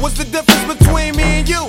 What's the difference between me and you?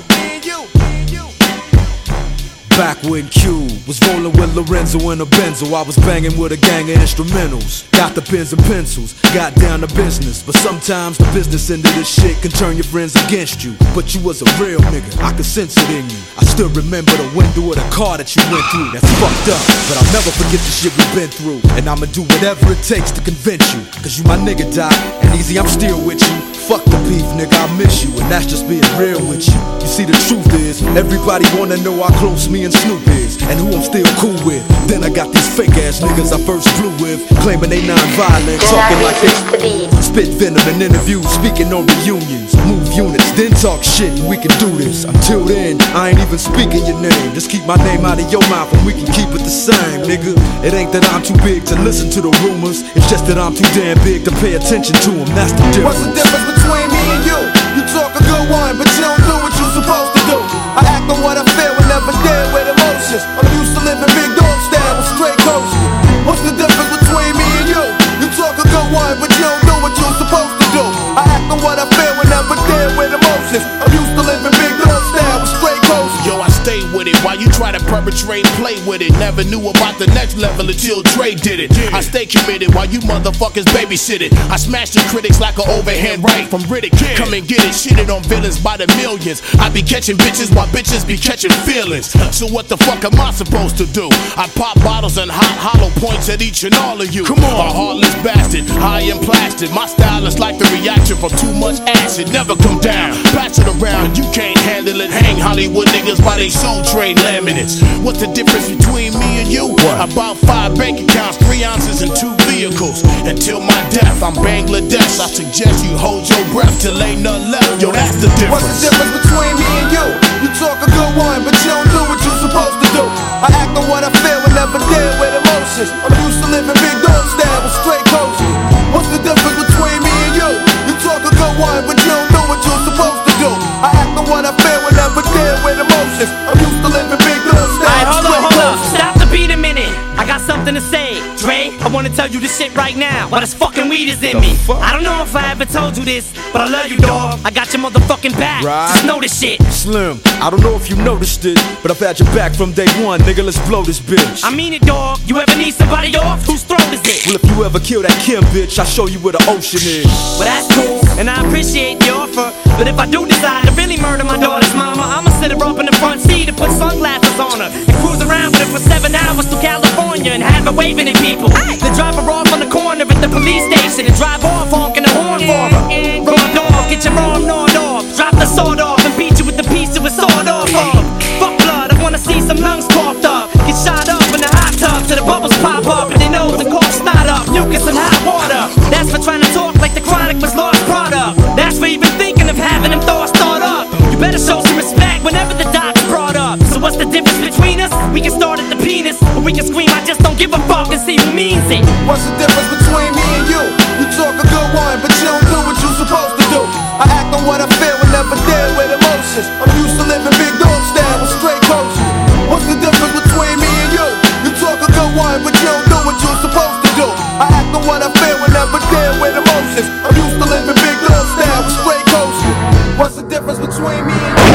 Back when Q was rolling with Lorenzo in a Benzo, I was banging with a gang of instrumentals. Got the pens and pencils, got down to business. But sometimes the business end of this shit can turn your friends against you. But you was a real nigga, I could sense it in you. I still remember the window of the car that you went through. That's fucked up, but I'll never forget the shit we've been through. And I'ma do whatever it takes to convince you. Cause you my nigga, Doc, and Easy, I'm still with you. Fuck the beef, nigga, I miss you, and that's just being real with you. You see, the truth is, everybody wanna know how close me and Snoop is, and who I'm still cool with. Then I got these fake ass niggas I first flew with, claiming they non-violent, talking like they spit venom in interviews, speaking on reunions, move units, then talk shit, and we can do this. Until then, I ain't even speaking your name. Just keep my name out of your mouth, and we can keep it the same, nigga. It ain't that I'm too big to listen to the rumors, it's just that I'm too damn big to pay attention to them. That's the difference. What's the difference between me and you? You talk a good one, but you don't do what you're supposed to do. I act on what I feel and never deal with emotions. I'm used to living big dog style with straight coaches. What's the difference between me and you? You talk a good one, but you don't do what you're supposed to do. I act on what I feel and never deal with emotions. I'm used to living big dog style with straight coaches. Yo, I stay with it while you try to perpetrate, play with it. Never knew about the next level until Dre did it. I stay committed while you motherfuckers babysit it. I smash the critics like an overhand right from Riddick. Come and get it, shitted on villains by the millions. I be catching bitches while bitches be catching feelings. So what the fuck am I supposed to do? I pop bottles and hot hollow points at each and all of you. Come on, a heartless bastard, high and plastic. My style is like the reaction from too much acid. Never come down, pass it around, you can't handle it. Hang Hollywood niggas by they soul train laminates. What's the difference between me and you? What? About 5 bank accounts, 3 ounces and 2 vehicles. Until my death, I'm Bangladesh. I suggest you hold your breath till ain't nothing left. Yo, that's the difference. What's the difference between me and you? You talk a good one, but you don't do what you're supposed to do. I act on what I feel and never deal with emotions. I'm used to living big dog style with straight coaches. What's the difference between me and you? You talk a good one, but you don't do what you're supposed to do. I act on what I feel and never deal with emotions. I'm used to living big dog style. Alright, hold up. Stop the beat a minute. I got something to say. Dre, I wanna tell you this shit right now. Why this fucking weed is in me. I don't know if I ever told you this, but I love you, dog. I got your motherfucking back. Right. Just know this shit. Slim, I don't know if you noticed it, but I've had your back from day one, nigga. Let's blow this bitch. I mean it, dog. You ever need somebody off? Whose throat is it? Well, if you ever kill that Kim bitch, I'll show you where the ocean is. Well, that's cool, and I appreciate the offer. But if I do decide to really murder my daughter's mama, I'ma sit her up in the front seat and put sunglasses on her and cruise around with her for 7 hours to California and have her waving at people. Then drop her off on the corner at the police station and drive off honking the horn for her. Raw dog, get your arm gnawed off. Drop the sword off and beat you with the piece of a sword off of. Fuck blood, I wanna see some lungs coughed up. Get shot up in the hot tub till the bubbles pop up and they nose and cough snot up. Mucus and hot water. That's for trying to talk like the Chronic was lost product. That's for even thinking of having them thoughts start up. You better show some respect whenever the doc's brought up. So what's the difference between us? We can start at the penis, or we can scream I just don't give a fuck and see who means it. What's the difference between me and you? You talk a good one, but you don't do what you're supposed to do. I act on what I feel and never deal with emotions. I'm used to living big dog style with straight coaches. What's the difference between me and you? You talk a good one, but you don't do what you're supposed to do. I act on what I feel and never deal with emotions. I'm used to living big dog style with straight coaches. What's the difference between me and you?